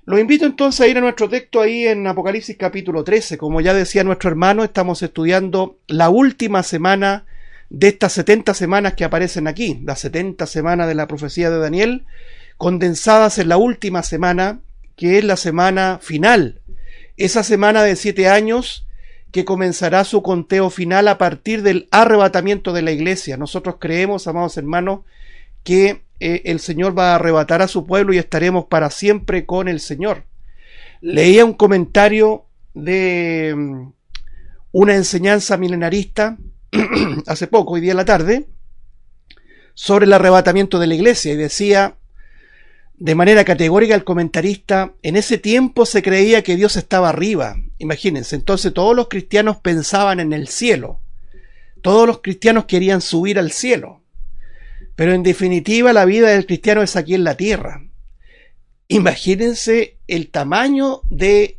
Los invito entonces a ir a nuestro texto ahí en Apocalipsis capítulo 13. Como ya decía nuestro hermano, estamos estudiando la última semana de estas 70 semanas que aparecen aquí, las 70 semanas de la profecía de Daniel, condensadas en la última semana, que es la semana final, esa semana de 7 años que comenzará su conteo final a partir del arrebatamiento de la iglesia. Nosotros creemos, amados hermanos, que el Señor va a arrebatar a su pueblo y estaremos para siempre con el Señor. Leía un comentario de una enseñanza milenarista hace poco, hoy día en la tarde, sobre el arrebatamiento de la iglesia, y decía de manera categórica el comentarista: en ese tiempo se creía que Dios estaba arriba. Imagínense, entonces todos los cristianos pensaban en el cielo, todos los cristianos querían subir al cielo, pero en definitiva la vida del cristiano es aquí en la tierra. Imagínense el tamaño de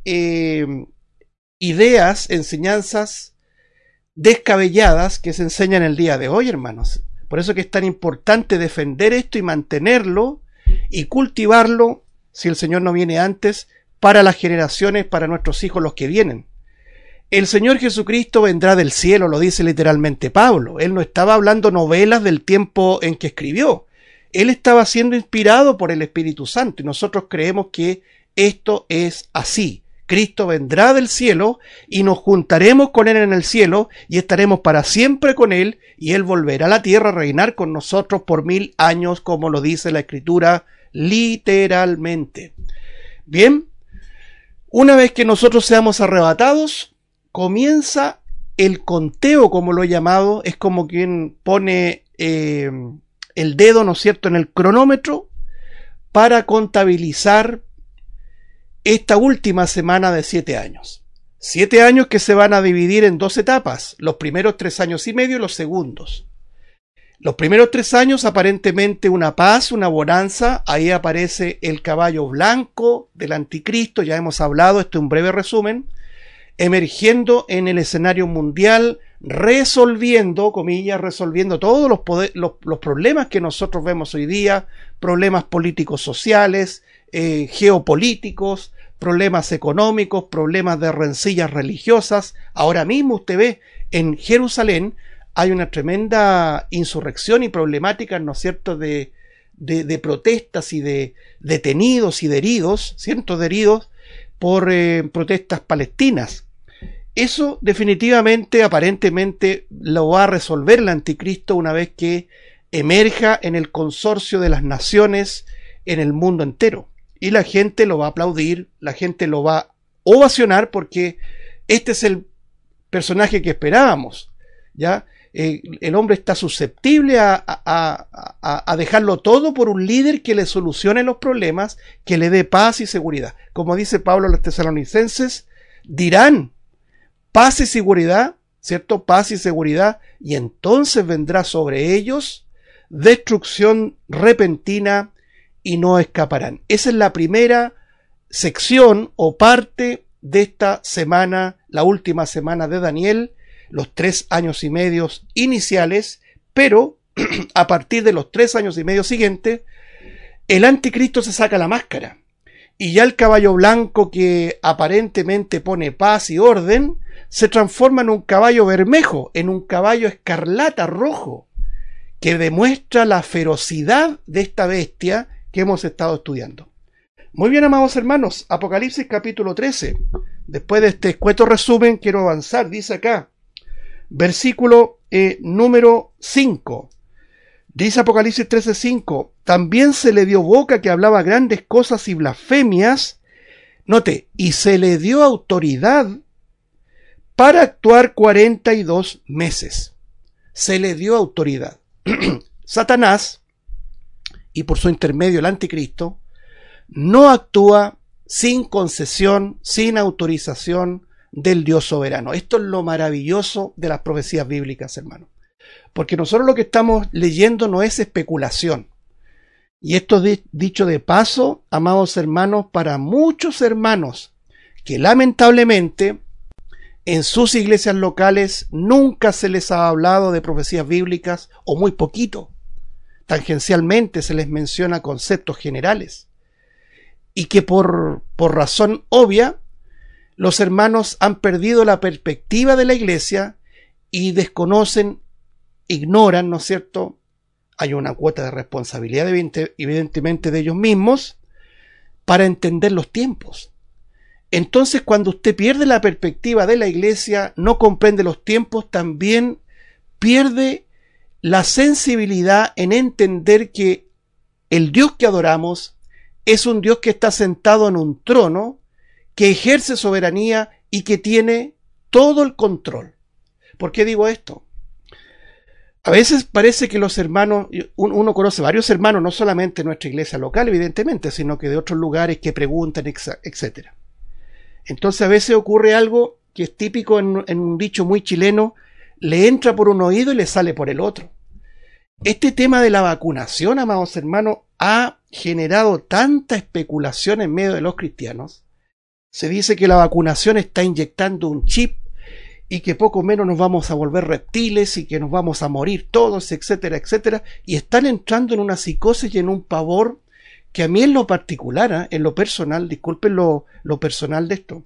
ideas, enseñanzas descabelladas que se enseñan el día de hoy, hermanos. Por eso que es tan importante defender esto y mantenerlo y cultivarlo, si el Señor no viene antes, para las generaciones, para nuestros hijos, los que vienen. El Señor Jesucristo vendrá del cielo, lo dice literalmente Pablo. Él no estaba hablando novelas del tiempo en que escribió. Él estaba siendo inspirado por el Espíritu Santo, y nosotros creemos que esto es así. Cristo vendrá del cielo y nos juntaremos con Él en el cielo y estaremos para siempre con Él, y Él volverá a la tierra a reinar con nosotros por 1000 años, como lo dice la Escritura literalmente. Bien, una vez que nosotros seamos arrebatados, comienza el conteo, como lo he llamado. Es como quien pone el dedo, ¿no es cierto?, en el cronómetro para contabilizar esta última semana de 7 años. 7 años que se van a dividir en 2 etapas, los primeros 3 años y medio y los segundos. Los primeros 3 años aparentemente una paz, una bonanza. Ahí aparece el caballo blanco del anticristo, ya hemos hablado, esto es un breve resumen, emergiendo en el escenario mundial, resolviendo, comillas, resolviendo todos los problemas que nosotros vemos hoy día, problemas políticos sociales, geopolíticos, problemas económicos, problemas de rencillas religiosas. Ahora mismo usted ve en Jerusalén hay una tremenda insurrección y problemática, ¿no es cierto?, de protestas y de detenidos y de heridos, cientos de heridos por protestas palestinas. Eso definitivamente, aparentemente, lo va a resolver el anticristo una vez que emerja en el consorcio de las naciones en el mundo entero. Y la gente lo va a aplaudir, la gente lo va a ovacionar, porque este es el personaje que esperábamos, ¿ya? El hombre está susceptible a dejarlo todo por un líder que le solucione los problemas, que le dé paz y seguridad. Como dice Pablo a los tesalonicenses, dirán paz y seguridad, ¿cierto? Paz y seguridad, y entonces vendrá sobre ellos destrucción repentina y no escaparán. Esa es la primera sección o parte de esta semana, la última semana de Daniel, los 3 años y medio iniciales, pero a partir de los 3 años y medio siguientes, el anticristo se saca la máscara, y ya el caballo blanco, que aparentemente pone paz y orden, se transforma en un caballo bermejo, en un caballo escarlata rojo, que demuestra la ferocidad de esta bestia que hemos estado estudiando. Muy bien, amados hermanos, Apocalipsis capítulo 13. Después de este escueto resumen, quiero avanzar. Dice acá, versículo número 5. Dice Apocalipsis 13:5, también se le dio boca que hablaba grandes cosas y blasfemias. Note, y se le dio autoridad para actuar 42 meses. Se le dio autoridad. Satanás, y por su intermedio el anticristo, no actúa sin concesión, sin autorización del Dios soberano. Esto es lo maravilloso de las profecías bíblicas, hermano. Porque nosotros lo que estamos leyendo no es especulación. Y esto dicho de paso, amados hermanos, para muchos hermanos que lamentablemente en sus iglesias locales nunca se les ha hablado de profecías bíblicas, o muy poquito. Tangencialmente se les menciona conceptos generales. y que por razón obvia los hermanos han perdido la perspectiva de la iglesia y desconocen, ignoran, ¿no es cierto? Hay una cuota de responsabilidad evidentemente de ellos mismos para entender los tiempos. Entonces, cuando usted pierde la perspectiva de la iglesia, no comprende los tiempos, también pierde la sensibilidad en entender que el Dios que adoramos es un Dios que está sentado en un trono, que ejerce soberanía y que tiene todo el control. ¿Por qué digo esto? A veces parece que los hermanos, uno conoce varios hermanos, no solamente en nuestra iglesia local, evidentemente, sino que de otros lugares que preguntan, etc. Entonces a veces ocurre algo que es típico en un dicho muy chileno, le entra por un oído y le sale por el otro. Este tema de la vacunación, amados hermanos, ha generado tanta especulación en medio de los cristianos. Se dice que la vacunación está inyectando un chip y que poco menos nos vamos a volver reptiles y que nos vamos a morir todos, etcétera, etcétera. Y están entrando en una psicosis y en un pavor que a mí en lo particular, en lo personal, disculpen lo personal de esto,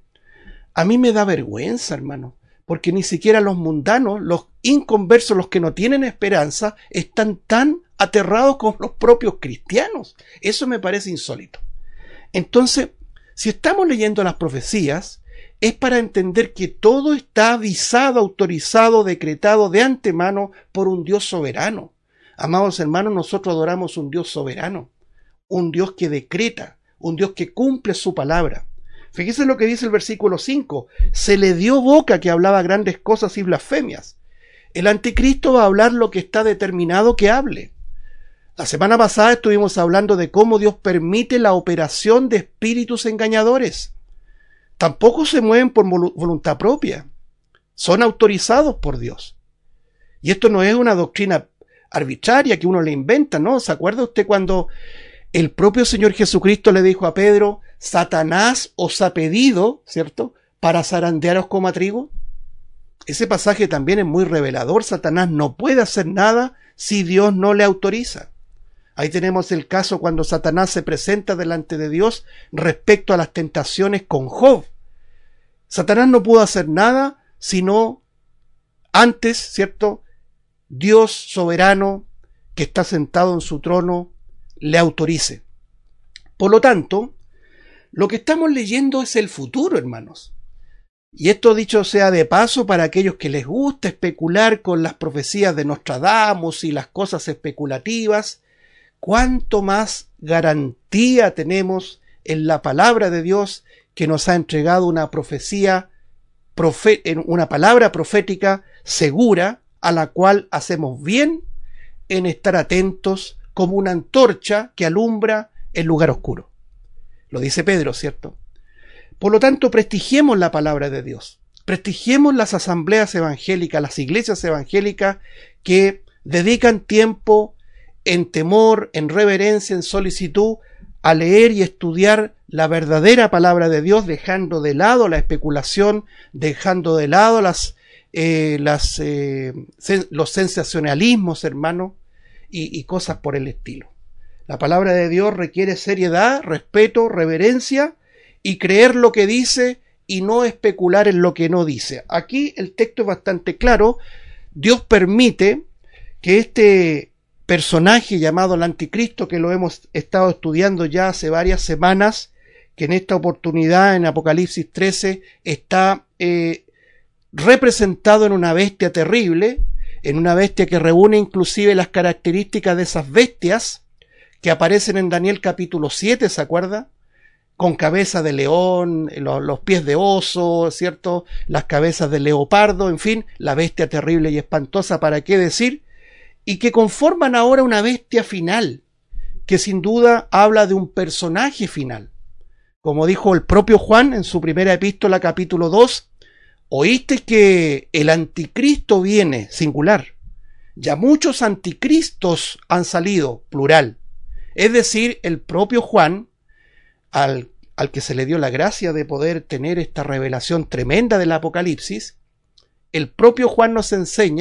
a mí me da vergüenza, hermano, porque ni siquiera los mundanos, los inconversos, los que no tienen esperanza, están tan aterrados como los propios cristianos. Eso me parece insólito. Entonces, si estamos leyendo las profecías, es para entender que todo está avisado, autorizado, decretado de antemano por un Dios soberano. Amados hermanos, nosotros adoramos un Dios soberano, un Dios que decreta, un Dios que cumple su palabra. Fíjense lo que dice el versículo 5. Se le dio boca que hablaba grandes cosas y blasfemias. El anticristo va a hablar lo que está determinado que hable. La semana pasada estuvimos hablando de cómo Dios permite la operación de espíritus engañadores. Tampoco se mueven por voluntad propia. Son autorizados por Dios. Y esto no es una doctrina arbitraria que uno le inventa, ¿no? ¿Se acuerda usted cuando el propio Señor Jesucristo le dijo a Pedro, Satanás os ha pedido, ¿cierto?, para zarandearos como a trigo? Ese pasaje también es muy revelador. Satanás no puede hacer nada si Dios no le autoriza. Ahí tenemos el caso cuando Satanás se presenta delante de Dios respecto a las tentaciones con Job. Satanás no pudo hacer nada sino antes, ¿cierto?, Dios soberano que está sentado en su trono le autorice. Por lo tanto, lo que estamos leyendo es el futuro, hermanos. Y esto dicho sea de paso para aquellos que les gusta especular con las profecías de Nostradamus y las cosas especulativas, cuánto más garantía tenemos en la palabra de Dios que nos ha entregado una profecía, una palabra profética segura a la cual hacemos bien en estar atentos como una antorcha que alumbra el lugar oscuro. Lo dice Pedro, ¿cierto? Por lo tanto, prestigiemos la palabra de Dios. Prestigiemos las asambleas evangélicas, las iglesias evangélicas que dedican tiempo en temor, en reverencia, en solicitud, a leer y estudiar la verdadera palabra de Dios, dejando de lado la especulación, dejando de lado los sensacionalismos, hermano, y cosas por el estilo. La palabra de Dios requiere seriedad, respeto, reverencia y creer lo que dice y no especular en lo que no dice. Aquí el texto es bastante claro. Dios permite que este personaje llamado el anticristo, que lo hemos estado estudiando ya hace varias semanas, que en esta oportunidad en Apocalipsis 13 está representado en una bestia terrible, en una bestia que reúne inclusive las características de esas bestias que aparecen en Daniel capítulo 7, ¿se acuerda? Con cabeza de león, los pies de oso, ¿cierto? Las cabezas de leopardo, en fin, la bestia terrible y espantosa, ¿para qué decir? Y que conforman ahora una bestia final, que sin duda habla de un personaje final. Como dijo el propio Juan en su primera epístola, capítulo 2, oíste que el anticristo viene, singular. Ya muchos anticristos han salido, plural. Es decir, el propio Juan, al que se le dio la gracia de poder tener esta revelación tremenda del Apocalipsis, el propio Juan nos enseña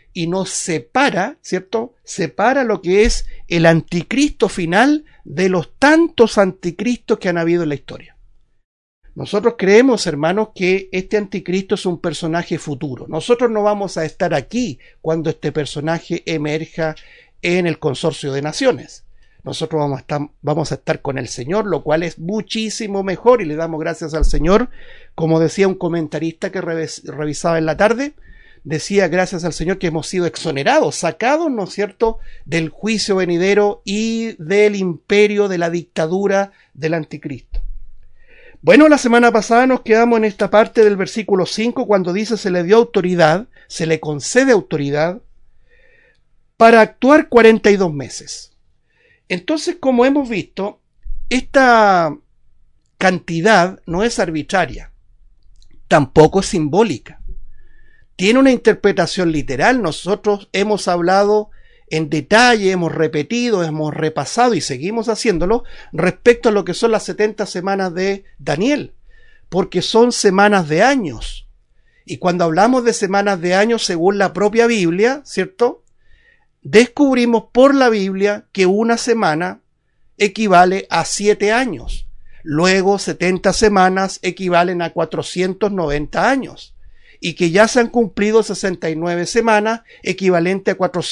y nos separa, ¿cierto? Separa lo que es el anticristo final de los tantos anticristos que han habido en la historia. Nosotros creemos, hermanos, que este anticristo es un personaje futuro. Nosotros no vamos a estar aquí cuando este personaje emerja en el consorcio de naciones. Nosotros vamos a estar con el Señor, lo cual es muchísimo mejor y le damos gracias al Señor. Como decía un comentarista que revisaba en la tarde, decía gracias al Señor que hemos sido exonerados, sacados, ¿no es cierto?, del juicio venidero y del imperio de la dictadura del anticristo. Bueno, la semana pasada nos quedamos en esta parte del versículo 5 cuando dice se le dio autoridad, se le concede autoridad para actuar 42 meses. Entonces, como hemos visto, esta cantidad no es arbitraria, tampoco es simbólica. Tiene una interpretación literal. Nosotros hemos hablado en detalle, hemos repetido, hemos repasado y seguimos haciéndolo respecto a lo que son las 70 semanas de Daniel, porque son semanas de años. Y cuando hablamos de semanas de años, según la propia Biblia, ¿cierto?, descubrimos por la Biblia que una semana equivale a 7 años. Luego 70 semanas equivalen a 490 años. Y que ya se han cumplido 69 semanas, equivalente a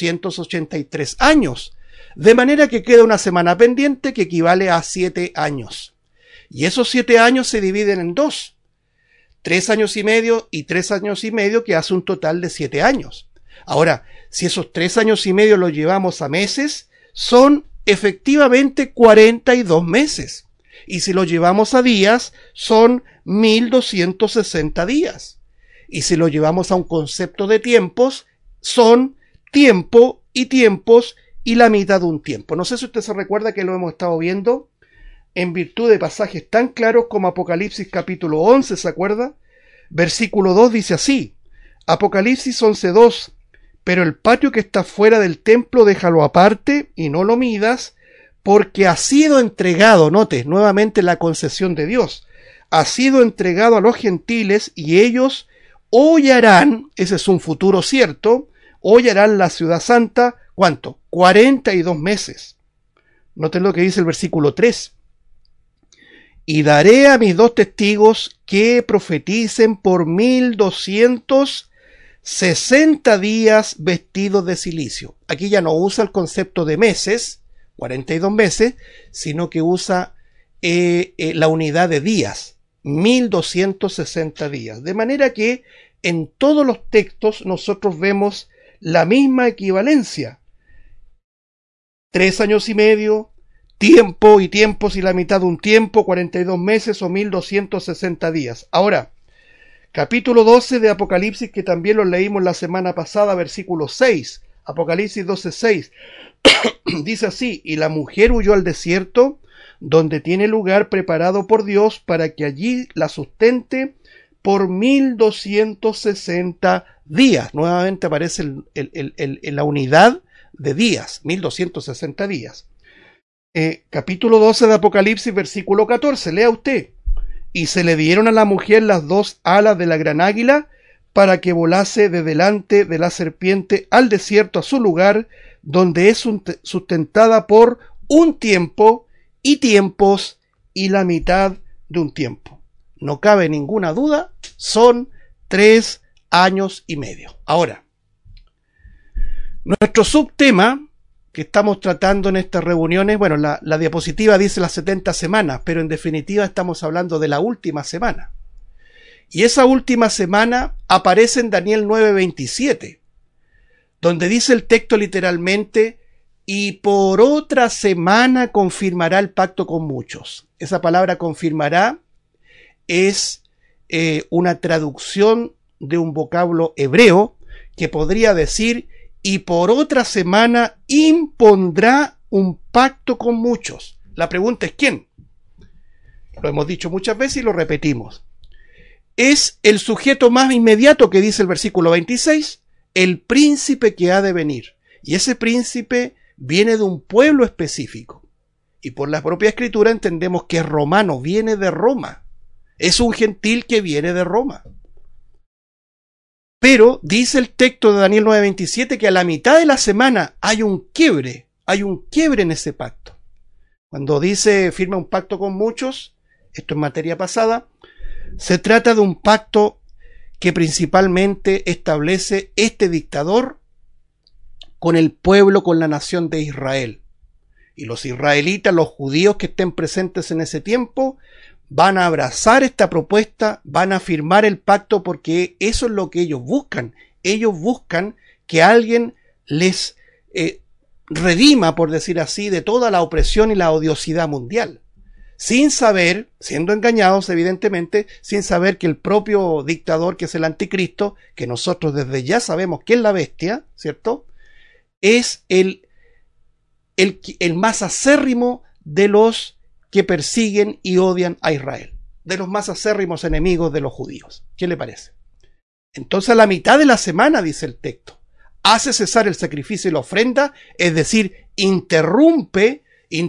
483 años. De manera que queda una semana pendiente que equivale a 7 años. Y esos 7 años se dividen en 2. 3 años y medio y 3 años y medio, que hace un total de 7 años. Ahora, si esos 3 años y medio los llevamos a meses, son efectivamente 42 meses. Y si los llevamos a días, son 1260 días. Y si lo llevamos a un concepto de tiempos, son tiempo y tiempos y la mitad de un tiempo. No sé si usted se recuerda que lo hemos estado viendo en virtud de pasajes tan claros como Apocalipsis capítulo 11, ¿se acuerda? Versículo 2 dice así, Apocalipsis 11:2, pero el patio que está fuera del templo déjalo aparte y no lo midas, porque ha sido entregado, note nuevamente la concesión de Dios, ha sido entregado a los gentiles y ellos hollarán, ese es un futuro cierto, hollarán la ciudad santa, ¿cuánto? 42 meses. Noten lo que dice el versículo 3. Y daré a mis 2 testigos que profeticen por 1260 días vestidos de cilicio. Aquí ya no usa el concepto de meses, 42 meses, sino que usa la unidad de días. 1260 días. De manera que en todos los textos nosotros vemos la misma equivalencia. 3 años y medio, tiempo y tiempos y la mitad de un tiempo, 42 meses o 1260 días. Ahora, capítulo 12 de Apocalipsis, que también lo leímos la semana pasada, versículo 6. Apocalipsis 12:6. Dice así, y la mujer huyó al desierto, donde tiene lugar preparado por Dios para que allí la sustente por 1260 días. Nuevamente aparece la unidad de días, 1260 días. Capítulo 12 de Apocalipsis, versículo 14, lea usted. Y se le dieron a la mujer las 2 alas de la gran águila para que volase de delante de la serpiente al desierto, a su lugar, donde es sustentada por un tiempo y tiempos y la mitad de un tiempo. No cabe ninguna duda, son 3 años y medio. Ahora, nuestro subtema que estamos tratando en estas reuniones, bueno, la diapositiva dice las 70 semanas, pero en definitiva estamos hablando de la última semana. Y esa última semana aparece en Daniel 9:27, donde dice el texto literalmente, y por otra semana confirmará el pacto con muchos. Esa palabra confirmará es una traducción de un vocablo hebreo que podría decir, y por otra semana impondrá un pacto con muchos. La pregunta es ¿quién? Lo hemos dicho muchas veces y lo repetimos. Es el sujeto más inmediato que dice el versículo 26, el príncipe que ha de venir. Y ese príncipe viene de un pueblo específico. Y por la propia escritura entendemos que es romano, viene de Roma. Es un gentil que viene de Roma. Pero dice el texto de Daniel 9:27 que a la mitad de la semana hay un quiebre en ese pacto. Cuando dice firma un pacto con muchos, esto es materia pasada, se trata de un pacto que principalmente establece este dictador con el pueblo, con la nación de Israel. Y los israelitas, los judíos que estén presentes en ese tiempo, van a abrazar esta propuesta, van a firmar el pacto, porque eso es lo que ellos buscan. Ellos buscan que alguien les redima, por decir así, de toda la opresión y la odiosidad mundial. Sin saber, siendo engañados evidentemente, sin saber que el propio dictador, que es el anticristo, que nosotros desde ya sabemos que es la bestia, ¿cierto?, es el más acérrimo de los que persiguen y odian a Israel, de los más acérrimos enemigos de los judíos. ¿Qué le parece? Entonces, a la mitad de la semana, dice el texto, hace cesar el sacrificio y la ofrenda, es decir, interrumpe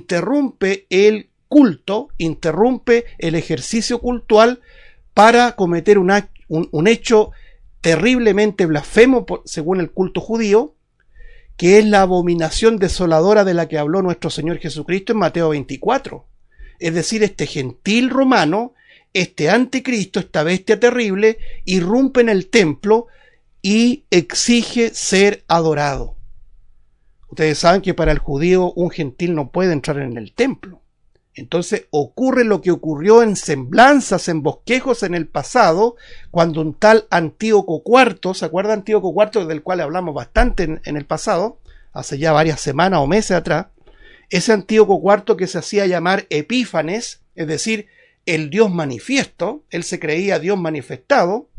el culto, interrumpe el ejercicio cultual para cometer un hecho terriblemente blasfemo según el culto judío, que es la abominación desoladora de la que habló nuestro Señor Jesucristo en Mateo 24. Es decir, este gentil romano, este anticristo, esta bestia terrible, irrumpe en el templo y exige ser adorado. Ustedes saben que para el judío un gentil no puede entrar en el templo. Entonces ocurre lo que ocurrió en semblanzas, en bosquejos en el pasado, cuando un tal Antíoco IV, ¿se acuerda Antíoco IV, del cual hablamos bastante en el pasado, hace ya varias semanas o meses atrás? Ese Antíoco IV que se hacía llamar Epífanes, es decir, el Dios manifiesto, él se creía Dios manifestado,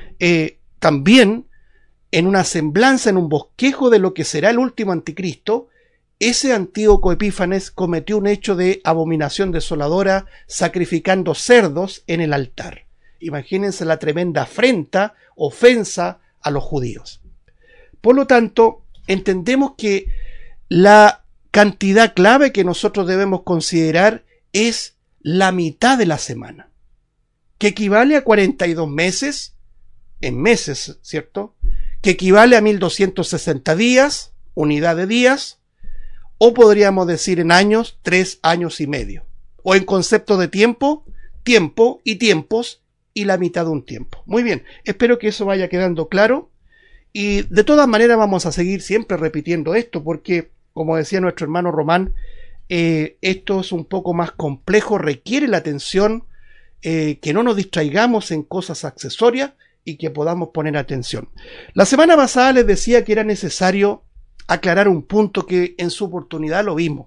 también en una semblanza, en un bosquejo de lo que será el último anticristo, ese Antíoco Epífanes cometió un hecho de abominación desoladora sacrificando cerdos en el altar. Imagínense la tremenda afrenta, ofensa a los judíos. Por lo tanto, entendemos que la cantidad clave que nosotros debemos considerar es la mitad de la semana, que equivale a 42 meses, en meses, ¿cierto?, que equivale a 1260 días, unidad de días, o podríamos decir en años, 3 años y medio. O en concepto de tiempo, tiempo y tiempos y la mitad de un tiempo. Muy bien, espero que eso vaya quedando claro. Y de todas maneras vamos a seguir siempre repitiendo esto, porque, como decía nuestro hermano Román, esto es un poco más complejo, requiere la atención, que no nos distraigamos en cosas accesorias y que podamos poner atención. La semana pasada les decía que era necesario aclarar un punto que en su oportunidad lo vimos.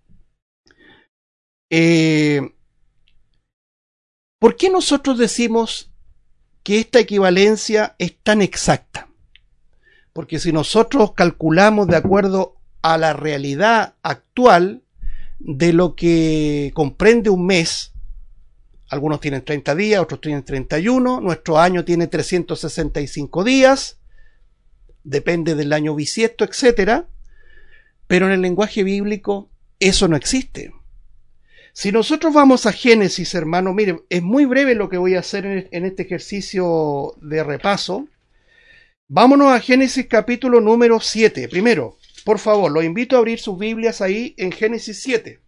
¿Por qué nosotros decimos que esta equivalencia es tan exacta? Porque si nosotros calculamos de acuerdo a la realidad actual de lo que comprende un mes, algunos tienen 30 días, otros tienen 31, nuestro año tiene 365 días, depende del año bisiesto, etcétera, pero en el lenguaje bíblico eso no existe. Si nosotros vamos a Génesis, hermano, miren, es muy breve lo que voy a hacer en este ejercicio de repaso. Vámonos a Génesis capítulo número 7. Primero, por favor, los invito a abrir sus Biblias ahí en Génesis 7.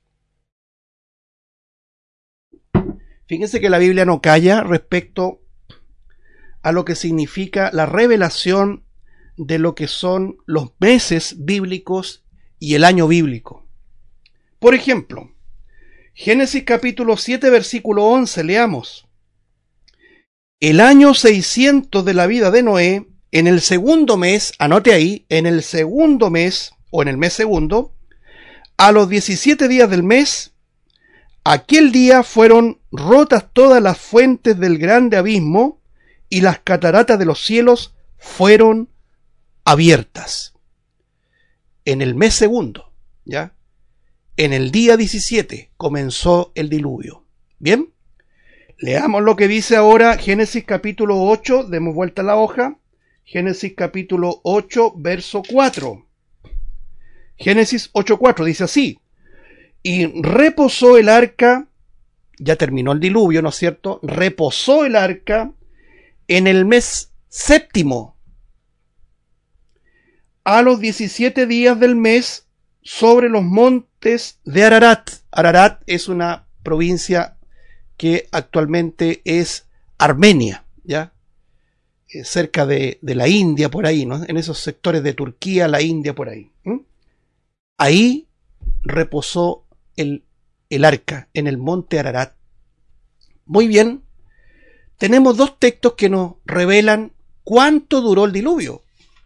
Fíjense que la Biblia no calla respecto a lo que significa la revelación de lo que son los meses bíblicos y el año bíblico. Por ejemplo, Génesis capítulo 7, versículo 11, leamos. El año 600 de la vida de Noé, en el segundo mes, anote ahí, en el segundo mes, o en el mes segundo, a los 17 días del mes, aquel día fueron rotas todas las fuentes del grande abismo, y las cataratas de los cielos fueron abiertas. En el mes segundo, ¿ya? En el día 17 comenzó el diluvio. Bien, leamos lo que dice ahora Génesis capítulo 8, demos vuelta a la hoja. Génesis capítulo 8, verso 4. Génesis 8:4 dice así: y reposó el arca, ya terminó el diluvio, ¿no es cierto? Reposó el arca en el mes séptimo, a los 17 días del mes, sobre los montes de Ararat. Ararat es una provincia que actualmente es Armenia, ¿ya? Cerca de la India, por ahí, ¿no? En esos sectores de Turquía, la India, por ahí. Ahí reposó el arca, en el monte Ararat. Muy bien, tenemos dos textos que nos revelan cuánto duró el diluvio.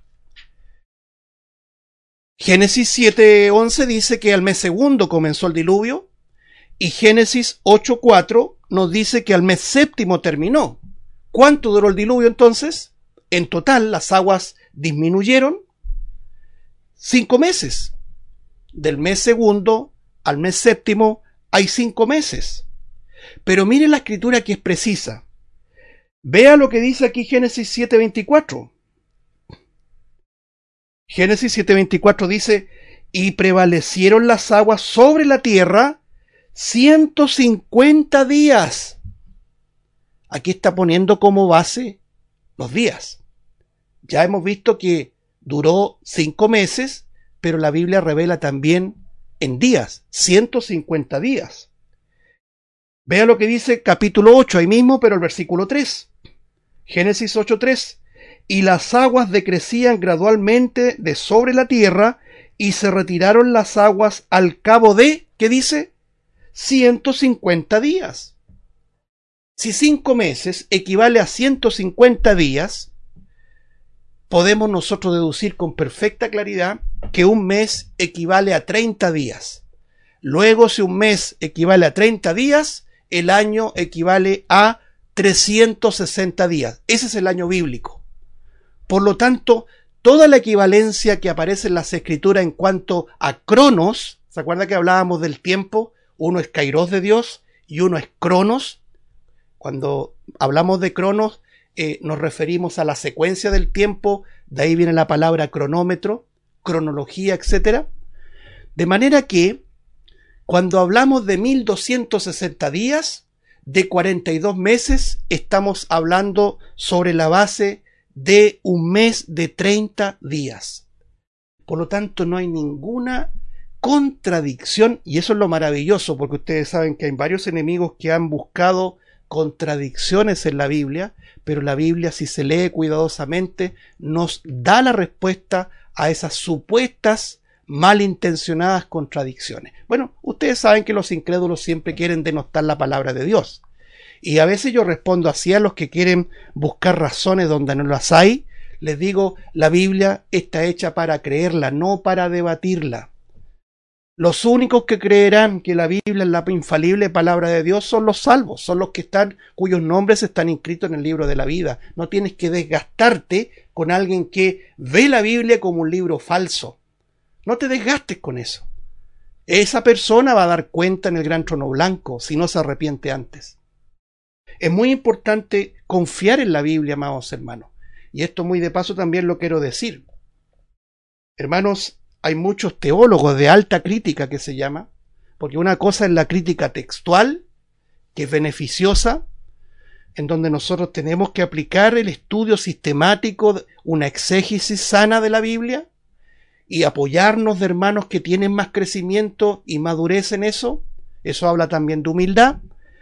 Génesis 7:11 dice que al mes segundo comenzó el diluvio, y Génesis 8:4 nos dice que al mes séptimo terminó. ¿Cuánto duró el diluvio entonces? En total, las aguas disminuyeron 5 meses. Del mes segundo al mes séptimo hay 5 meses. Pero mire la escritura que es precisa. Vea lo que dice aquí Génesis 7:24. Génesis 7:24 dice: y prevalecieron las aguas sobre la tierra 150 días. Aquí está poniendo como base los días. Ya hemos visto que duró 5 meses, pero la Biblia revela también en días, 150 días. Vea lo que dice capítulo 8, ahí mismo, pero el versículo 3. Génesis 8:3. Y las aguas decrecían gradualmente de sobre la tierra, y se retiraron las aguas al cabo de, ¿qué dice? 150 días. Si 5 meses equivale a 150 días, podemos nosotros deducir con perfecta claridad que un mes equivale a 30 días. Luego, si un mes equivale a 30 días, el año equivale a 360 días. Ese es el año bíblico. Por lo tanto, toda la equivalencia que aparece en las Escrituras en cuanto a cronos, ¿se acuerda que hablábamos del tiempo? Uno es kairos de Dios y uno es cronos. Cuando hablamos de cronos, nos referimos a la secuencia del tiempo, de ahí viene la palabra cronómetro, cronología, etc. De manera que, cuando hablamos de 1260 días, de 42 meses, estamos hablando sobre la base de un mes de 30 días. Por lo tanto, no hay ninguna contradicción, y eso es lo maravilloso, porque ustedes saben que hay varios enemigos que han buscado contradicciones en la Biblia, pero la Biblia, si se lee cuidadosamente, nos da la respuesta a esas supuestas malintencionadas contradicciones. Bueno, ustedes saben que los incrédulos siempre quieren denostar la palabra de Dios, y a veces yo respondo así a los que quieren buscar razones donde no las hay. Les digo, la Biblia está hecha para creerla, no para debatirla. Los únicos que creerán que la Biblia es la infalible palabra de Dios son los salvos, son los que cuyos nombres están inscritos en el libro de la vida. No tienes que desgastarte con alguien que ve la Biblia como un libro falso. No te desgastes con eso. Esa persona va a dar cuenta en el gran trono blanco si no se arrepiente antes. Es muy importante confiar en la Biblia, amados hermanos. Y esto muy de paso también lo quiero decir. Hermanos, hay muchos teólogos de alta crítica que se llama, porque una cosa es la crítica textual, que es beneficiosa, en donde nosotros tenemos que aplicar el estudio sistemático, una exégesis sana de la Biblia, y apoyarnos de hermanos que tienen más crecimiento y madurez en eso. Eso habla también de humildad.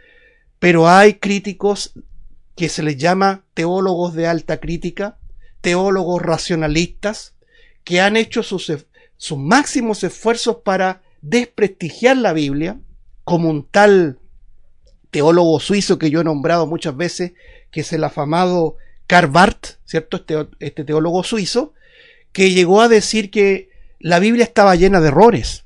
Pero hay críticos que se les llama teólogos de alta crítica, teólogos racionalistas, que han hecho sus máximos esfuerzos para desprestigiar la Biblia, como un tal teólogo suizo que yo he nombrado muchas veces, que es el afamado Karl Barth, ¿cierto? Este teólogo suizo, que llegó a decir que la Biblia estaba llena de errores,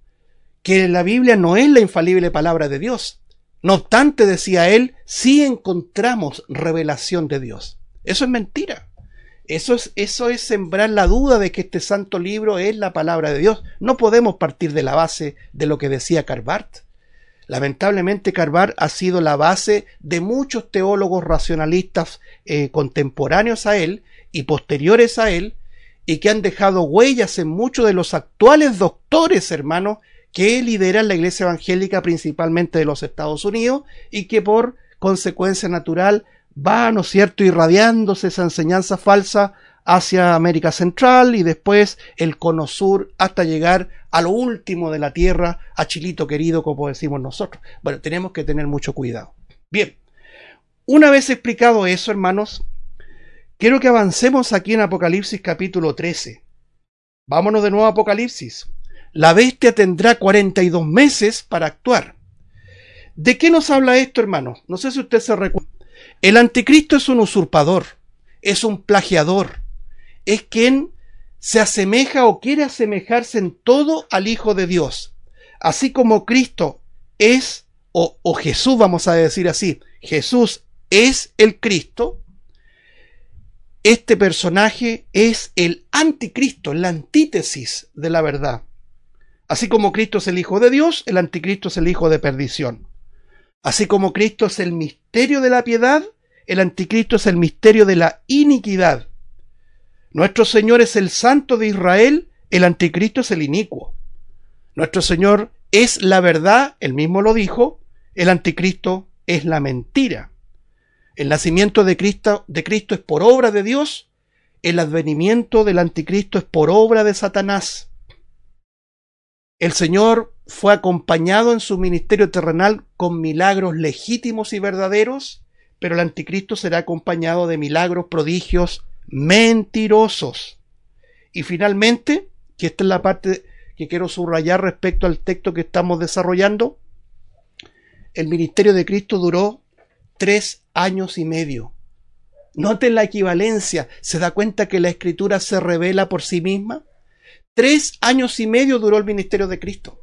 que la Biblia no es la infalible palabra de Dios. No obstante, decía él, sí encontramos revelación de Dios. Eso es mentira. Eso es sembrar la duda de que este santo libro es la palabra de Dios. No podemos partir de la base de lo que decía Karl Barth. Lamentablemente, Karl Barth ha sido la base de muchos teólogos racionalistas contemporáneos a él y posteriores a él, y que han dejado huellas en muchos de los actuales doctores, hermanos, que lideran la iglesia evangélica principalmente de los Estados Unidos, y que por consecuencia natural va, ¿no es cierto?, irradiándose esa enseñanza falsa hacia América Central y después el Cono Sur hasta llegar a lo último de la tierra, a Chilito querido, como decimos nosotros. Bueno, tenemos que tener mucho cuidado. Bien, una vez explicado eso, hermanos, quiero que avancemos aquí en Apocalipsis capítulo 13. Vámonos de nuevo a Apocalipsis. La bestia tendrá 42 meses para actuar. ¿De qué nos habla esto, hermanos? No sé si usted se recuerda. El anticristo es un usurpador, es un plagiador, es quien se asemeja o quiere asemejarse en todo al Hijo de Dios. Así como Cristo es, o Jesús, vamos a decir así, Jesús es el Cristo, este personaje es el anticristo, la antítesis de la verdad. Así como Cristo es el Hijo de Dios, el anticristo es el hijo de perdición. Así como Cristo es el misterio de la piedad, el anticristo es el misterio de la iniquidad. Nuestro Señor es el santo de Israel, el anticristo es el inicuo. Nuestro Señor es la verdad, él mismo lo dijo, el anticristo es la mentira. El nacimiento de Cristo es por obra de Dios, el advenimiento del anticristo es por obra de Satanás. El Señor fue acompañado en su ministerio terrenal con milagros legítimos y verdaderos, pero el anticristo será acompañado de milagros, prodigios mentirosos. Y finalmente, que esta es la parte que quiero subrayar respecto al texto que estamos desarrollando, el ministerio de Cristo duró 3 años y medio. Noten la equivalencia. ¿Se da cuenta que la Escritura se revela por sí misma? 3 años y medio duró el ministerio de Cristo.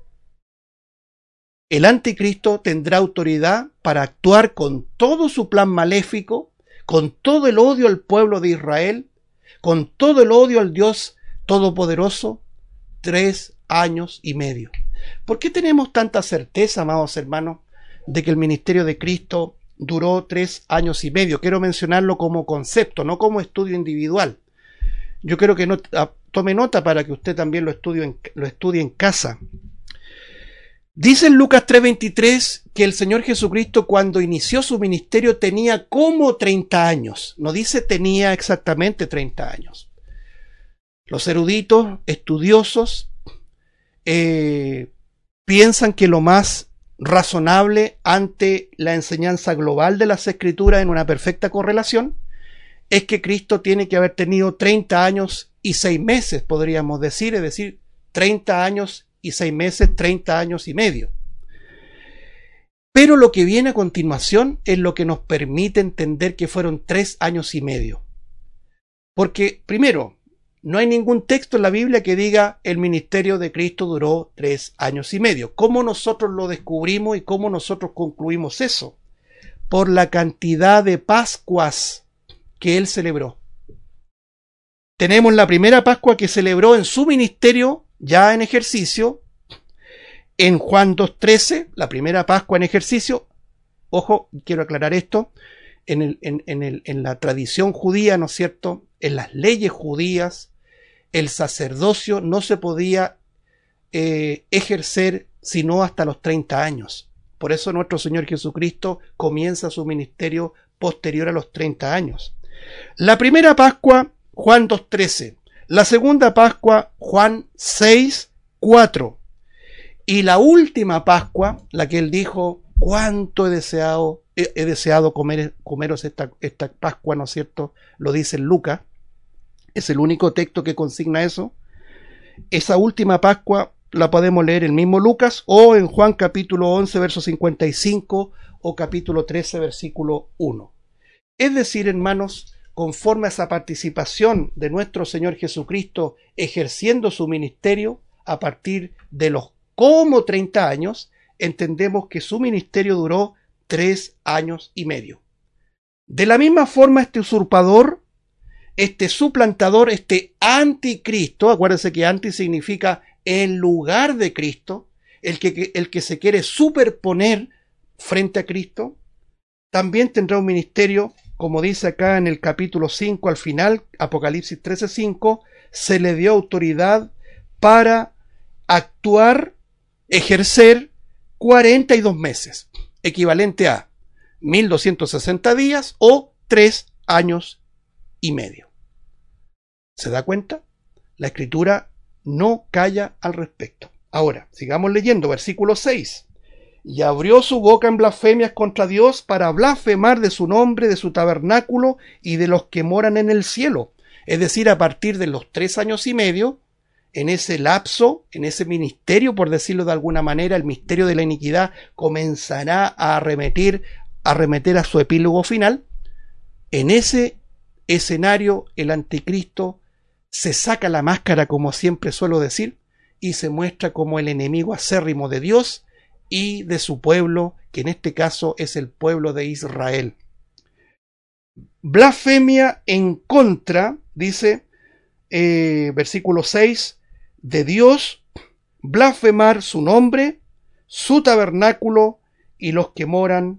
El anticristo tendrá autoridad para actuar con todo su plan maléfico, con todo el odio al pueblo de Israel, con todo el odio al Dios Todopoderoso, 3 años y medio. ¿Por qué tenemos tanta certeza, amados hermanos, de que el ministerio de Cristo duró 3 años y medio? Quiero mencionarlo como concepto, no como estudio individual. Yo quiero que tome nota para que usted también lo estudie en casa. Dice en Lucas 3:23 que el Señor Jesucristo, cuando inició su ministerio, tenía como 30 años. No dice tenía exactamente 30 años. Los eruditos, estudiosos, piensan que lo más razonable ante la enseñanza global de las Escrituras en una perfecta correlación es que Cristo tiene que haber tenido 30 años y 6 meses, podríamos decir, es decir, 30 años y 6 meses, 30 años y medio. Pero lo que viene a continuación es lo que nos permite entender que fueron 3 años y medio. Porque, primero, no hay ningún texto en la Biblia que diga el ministerio de Cristo duró 3 años y medio. ¿Cómo nosotros lo descubrimos y cómo nosotros concluimos eso? Por la cantidad de Pascuas que él celebró. Tenemos la primera Pascua que celebró en su ministerio ya en ejercicio, en Juan 2:13, la primera Pascua en ejercicio. Ojo, quiero aclarar esto, en la tradición judía, ¿no es cierto?, en las leyes judías, el sacerdocio no se podía ejercer sino hasta los 30 años. Por eso nuestro Señor Jesucristo comienza su ministerio posterior a los 30 años. La primera Pascua, Juan 2:13. La segunda Pascua, Juan 6:4. Y la última Pascua, la que él dijo, cuánto he deseado comeros esta Pascua, ¿no es cierto? Lo dice en Lucas. Es el único texto que consigna eso. Esa última Pascua la podemos leer en el mismo Lucas o en Juan capítulo 11, verso 55 o capítulo 13, versículo 1. Es decir, hermanos, conforme a esa participación de nuestro Señor Jesucristo ejerciendo su ministerio a partir de los como 30 años, entendemos que su ministerio duró 3 años y medio. De la misma forma, este usurpador, este suplantador, este anticristo, acuérdense que anti significa en lugar de Cristo, el que se quiere superponer frente a Cristo, también tendrá un ministerio, como dice acá en el capítulo 5 al final, Apocalipsis 13:5, se le dio autoridad para actuar, ejercer 42 meses, equivalente a 1260 días o 3 años y medio. ¿Se da cuenta? La Escritura no calla al respecto. Ahora, sigamos leyendo, versículo 6. Y abrió su boca en blasfemias contra Dios para blasfemar de su nombre, de su tabernáculo y de los que moran en el cielo. Es decir, a partir de los 3 años y medio, en ese lapso, en ese ministerio, por decirlo de alguna manera, el misterio de la iniquidad comenzará a arremeter a su epílogo final. En ese escenario, el anticristo se saca la máscara, como siempre suelo decir, y se muestra como el enemigo acérrimo de Dios y de su pueblo, que en este caso es el pueblo de Israel. Blasfemia en contra, dice versículo 6, de Dios, blasfemar su nombre, su tabernáculo y los que moran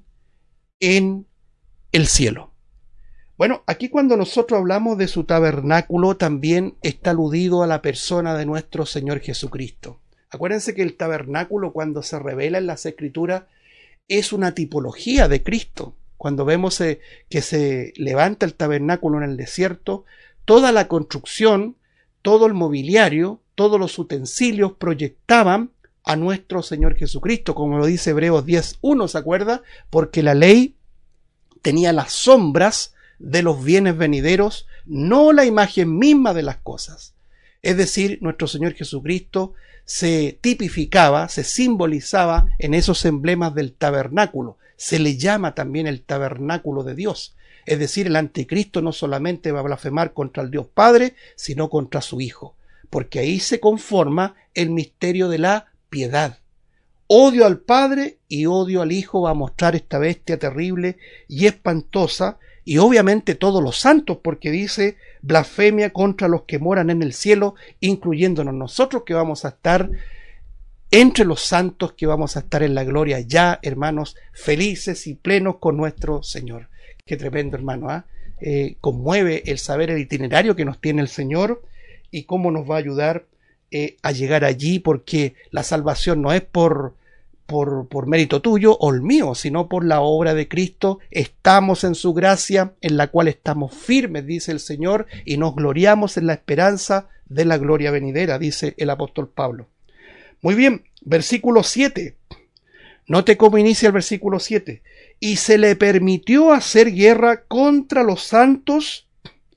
en el cielo. Bueno, aquí cuando nosotros hablamos de su tabernáculo también está aludido a la persona de nuestro Señor Jesucristo. Acuérdense que el tabernáculo, cuando se revela en las Escrituras, es una tipología de Cristo. Cuando vemos que se levanta el tabernáculo en el desierto, toda la construcción, todo el mobiliario, todos los utensilios proyectaban a nuestro Señor Jesucristo, como lo dice Hebreos 10:1, ¿se acuerda? Porque la ley tenía las sombras de los bienes venideros, no la imagen misma de las cosas. Es decir, nuestro Señor Jesucristo se tipificaba, se simbolizaba en esos emblemas del tabernáculo. Se le llama también el tabernáculo de Dios. Es decir, el anticristo no solamente va a blasfemar contra el Dios Padre, sino contra su Hijo, porque ahí se conforma el misterio de la piedad. Odio al Padre y odio al Hijo va a mostrar esta bestia terrible y espantosa, y obviamente todos los santos, porque dice blasfemia contra los que moran en el cielo, incluyéndonos nosotros, que vamos a estar entre los santos, que vamos a estar en la gloria ya, hermanos, felices y plenos con nuestro Señor. Qué tremendo, hermano, conmueve el saber el itinerario que nos tiene el Señor y cómo nos va a ayudar a llegar allí, porque la salvación no es por mérito tuyo o el mío, sino por la obra de Cristo. Estamos en su gracia, en la cual estamos firmes, dice el Señor, y nos gloriamos en la esperanza de la gloria venidera, dice el apóstol Pablo. Muy bien, versículo 7. Note cómo inicia el versículo 7. Y se le permitió hacer guerra contra los santos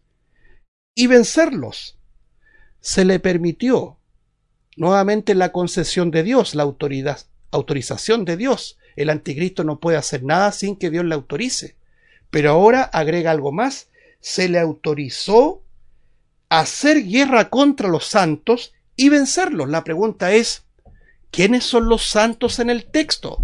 y vencerlos. Se le permitió. Nuevamente la concesión de Dios, la autorización de Dios. El anticristo no puede hacer nada sin que Dios le autorice. Pero ahora agrega algo más. Se le autorizó hacer guerra contra los santos y vencerlos. La pregunta es, ¿quiénes son los santos en el texto?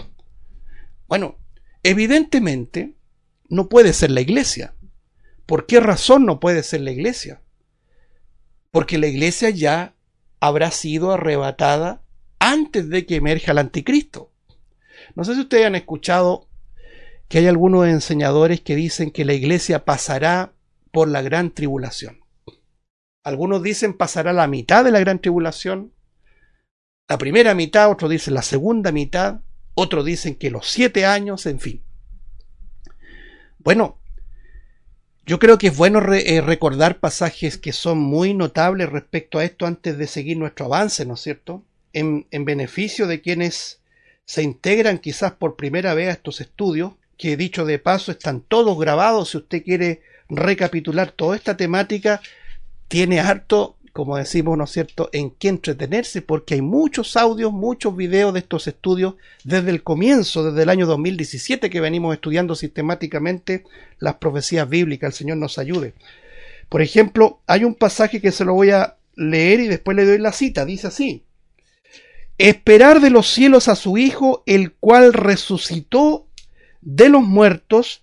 Bueno, evidentemente no puede ser la iglesia. ¿Por qué razón no puede ser la iglesia? Porque la iglesia ya habrá sido arrebatada antes de que emerja el anticristo. No sé si ustedes han escuchado que hay algunos enseñadores que dicen que la iglesia pasará por la gran tribulación. Algunos dicen pasará la mitad de la gran tribulación, la primera mitad, otros dicen la segunda mitad, otros dicen que los 7 años, en fin. Bueno, yo creo que es bueno recordar pasajes que son muy notables respecto a esto antes de seguir nuestro avance, ¿no es cierto? En beneficio de quienes se integran quizás por primera vez a estos estudios, que dicho de paso están todos grabados. Si usted quiere recapitular toda esta temática, tiene harto, como decimos, ¿no es cierto?, en qué entretenerse, porque hay muchos audios, muchos videos de estos estudios desde el comienzo, desde el año 2017 que venimos estudiando sistemáticamente las profecías bíblicas. El Señor nos ayude. Por ejemplo, hay un pasaje que se lo voy a leer y después le doy la cita. Dice así: esperar de los cielos a su Hijo, el cual resucitó de los muertos,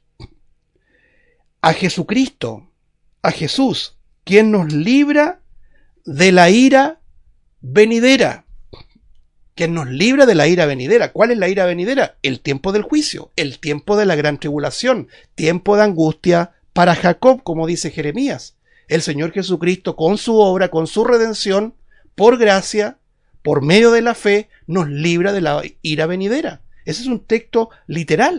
a Jesucristo, a Jesús, quien nos libra de la ira venidera. Quien nos libra de la ira venidera. ¿Cuál es la ira venidera? El tiempo del juicio, el tiempo de la gran tribulación, tiempo de angustia para Jacob, como dice Jeremías. El Señor Jesucristo, con su obra, con su redención, por gracia, por medio de la fe, nos libra de la ira venidera. Ese es un texto literal.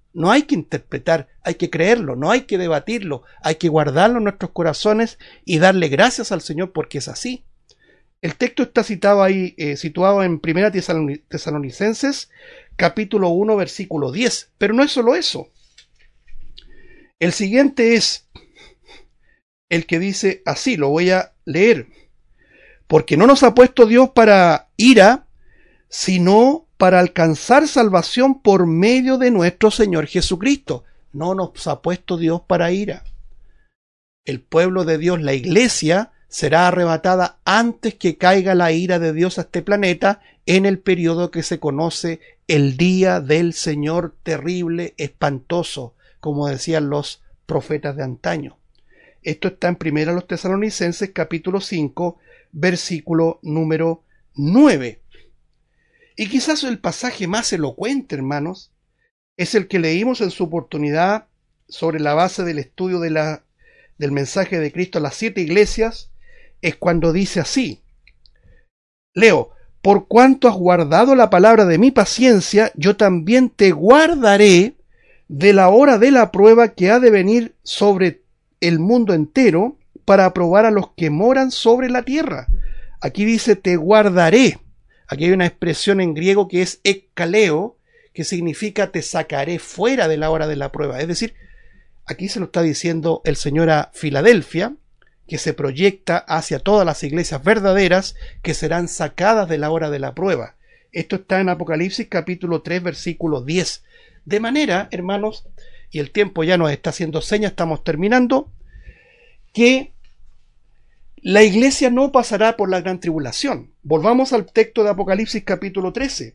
No hay que interpretar, hay que creerlo, no hay que debatirlo, hay que guardarlo en nuestros corazones y darle gracias al Señor porque es así. El texto está citado ahí, situado en 1 Tesalonicenses, capítulo 1, versículo 10. Pero no es solo eso. El siguiente es el que dice así, lo voy a leer. Porque no nos ha puesto Dios para ira, sino para alcanzar salvación por medio de nuestro Señor Jesucristo. No nos ha puesto Dios para ira. El pueblo de Dios, la iglesia, será arrebatada antes que caiga la ira de Dios a este planeta en el periodo que se conoce el día del Señor terrible, espantoso, como decían los profetas de antaño. Esto está en 1 Tesalonicenses capítulo 5, versículo número 9. Y quizás el pasaje más elocuente, hermanos, es el que leímos en su oportunidad sobre la base del estudio del mensaje de Cristo a las 7 iglesias, es cuando dice así. Leo, por cuanto has guardado la palabra de mi paciencia, yo también te guardaré de la hora de la prueba que ha de venir sobre el mundo entero para probar a los que moran sobre la tierra. Aquí dice te guardaré. Aquí hay una expresión en griego que es ekkaleo, que significa te sacaré fuera de la hora de la prueba. Es decir, aquí se lo está diciendo el Señor a Filadelfia, que se proyecta hacia todas las iglesias verdaderas que serán sacadas de la hora de la prueba. Esto está en Apocalipsis capítulo 3, versículo 10. De manera, hermanos, y el tiempo ya nos está haciendo señas, estamos terminando, que la iglesia no pasará por la gran tribulación. Volvamos al texto de Apocalipsis capítulo 13.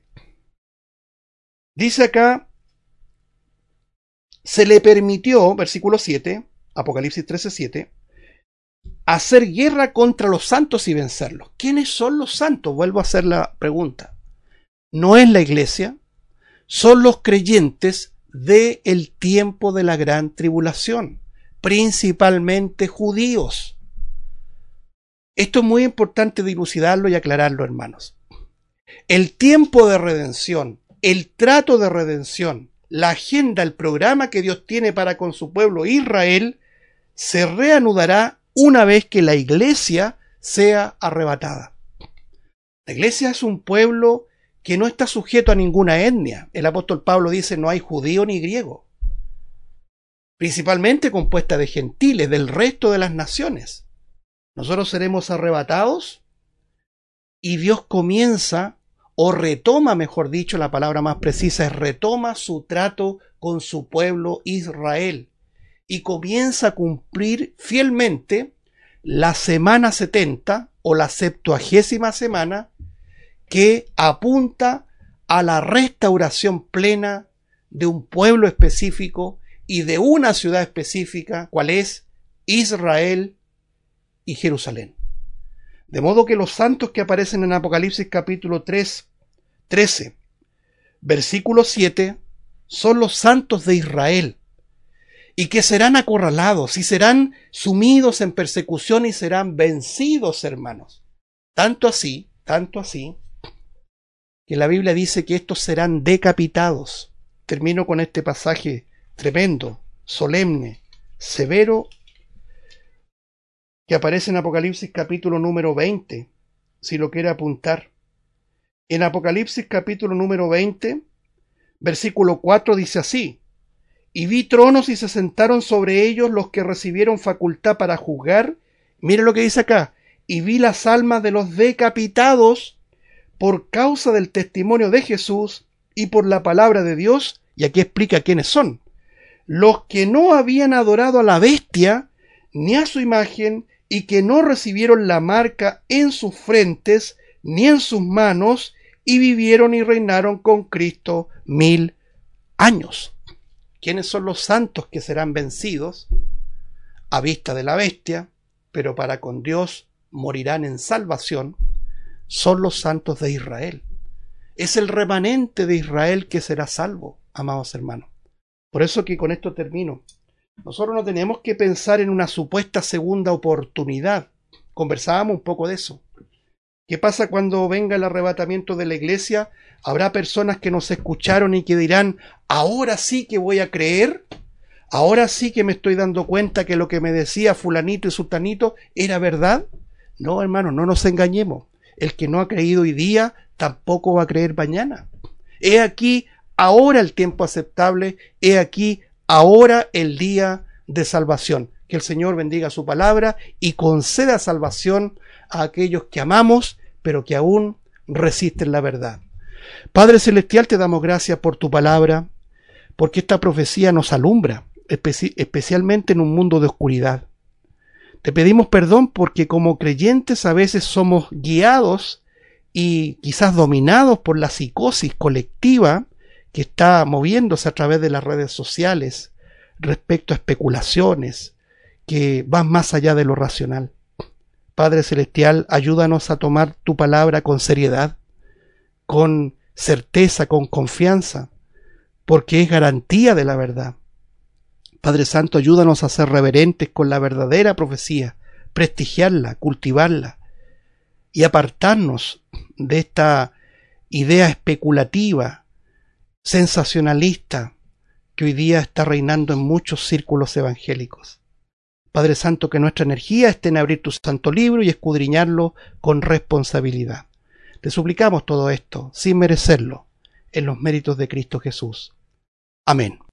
Dice acá, se le permitió, versículo 7, Apocalipsis 13, 7, hacer guerra contra los santos y vencerlos. ¿Quiénes son los santos? Vuelvo a hacer la pregunta. No es la iglesia, son los creyentes del tiempo de la gran tribulación, principalmente judíos. Esto es muy importante dilucidarlo y aclararlo, hermanos. El tiempo de redención, el trato de redención, la agenda, el programa que Dios tiene para con su pueblo Israel, se reanudará una vez que la iglesia sea arrebatada. La iglesia es un pueblo que no está sujeto a ninguna etnia. El apóstol Pablo dice no hay judío ni griego. Principalmente compuesta de gentiles, del resto de las naciones. Nosotros seremos arrebatados y Dios comienza, o retoma, mejor dicho, la palabra más precisa es retoma su trato con su pueblo Israel y comienza a cumplir fielmente la semana 70 o la 70ª semana que apunta a la restauración plena de un pueblo específico y de una ciudad específica, cual es Israel y Jerusalén. De modo que los santos que aparecen en Apocalipsis capítulo 3, 13, versículo 7, son los santos de Israel, y que serán acorralados, y serán sumidos en persecución, y serán vencidos, hermanos. Tanto así, que la Biblia dice que estos serán decapitados. Termino con este pasaje tremendo, solemne, severo, que aparece en Apocalipsis capítulo número 20, si lo quiere apuntar. En Apocalipsis capítulo número 20, versículo 4 dice así, y vi tronos y se sentaron sobre ellos los que recibieron facultad para juzgar. Mire lo que dice acá, y vi las almas de los decapitados por causa del testimonio de Jesús y por la palabra de Dios, y aquí explica quiénes son, los que no habían adorado a la bestia ni a su imagen, y que no recibieron la marca en sus frentes ni en sus manos, y vivieron y reinaron con Cristo 1000 años. ¿Quiénes son los santos que serán vencidos? A vista de la bestia, pero para con Dios morirán en salvación. Son los santos de Israel. Es el remanente de Israel que será salvo, amados hermanos. Por eso que con esto termino. Nosotros no tenemos que pensar en una supuesta segunda oportunidad. Conversábamos un poco de eso. ¿Qué pasa cuando venga el arrebatamiento de la iglesia? Habrá personas que nos escucharon y que dirán, ahora sí que voy a creer, ahora sí que me estoy dando cuenta que lo que me decía fulanito y sultanito era verdad. No, hermano, no nos engañemos. El que no ha creído hoy día tampoco va a creer mañana. He aquí ahora el tiempo aceptable, he aquí ahora el día de salvación. Que el Señor bendiga su palabra y conceda salvación a aquellos que amamos, pero que aún resisten la verdad. Padre Celestial, te damos gracias por tu palabra, porque esta profecía nos alumbra, especialmente en un mundo de oscuridad. Te pedimos perdón porque como creyentes a veces somos guiados y quizás dominados por la psicosis colectiva que está moviéndose a través de las redes sociales respecto a especulaciones que van más allá de lo racional. Padre Celestial, ayúdanos a tomar tu palabra con seriedad, con certeza, con confianza, porque es garantía de la verdad. Padre Santo, ayúdanos a ser reverentes con la verdadera profecía, prestigiarla, cultivarla y apartarnos de esta idea especulativa, sensacionalista, que hoy día está reinando en muchos círculos evangélicos. Padre Santo, que nuestra energía esté en abrir tu santo libro y escudriñarlo con responsabilidad. Te suplicamos todo esto, sin merecerlo, en los méritos de Cristo Jesús. Amén.